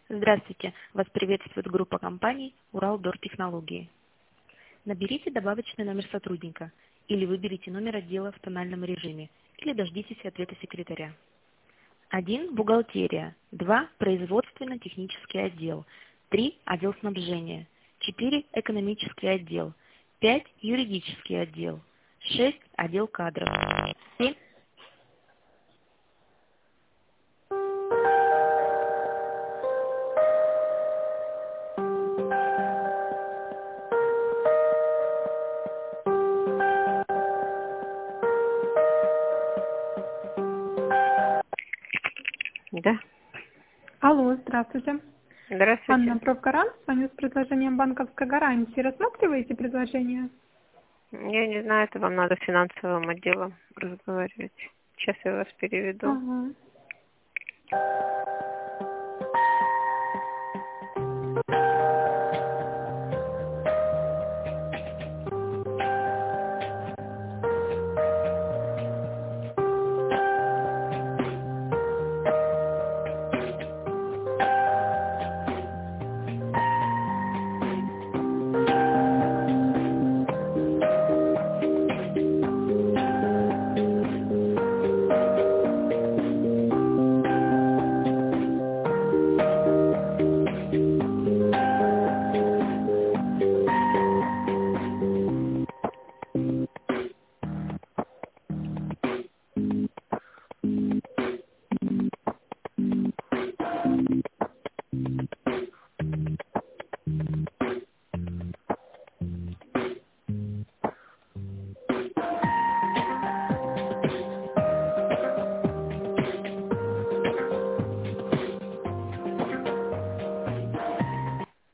Здравствуйте! Вас приветствует группа компаний «Уралдортехнологии». Наберите добавочный номер сотрудника или выберите номер отдела в тональном режиме или дождитесь ответа секретаря. 1. Бухгалтерия. 2. Производственно-технический отдел. 3. Отдел снабжения. 4. Экономический отдел. 5. Юридический отдел. 6. Отдел кадров. 7. Да. Алло, здравствуйте. Анна Здравствуйте. Профгарант, с вами с предложением банковской гарантии. Рассматриваете предложение? Я не знаю, это вам надо с финансовым отделом разговаривать. Сейчас я вас переведу. Ага.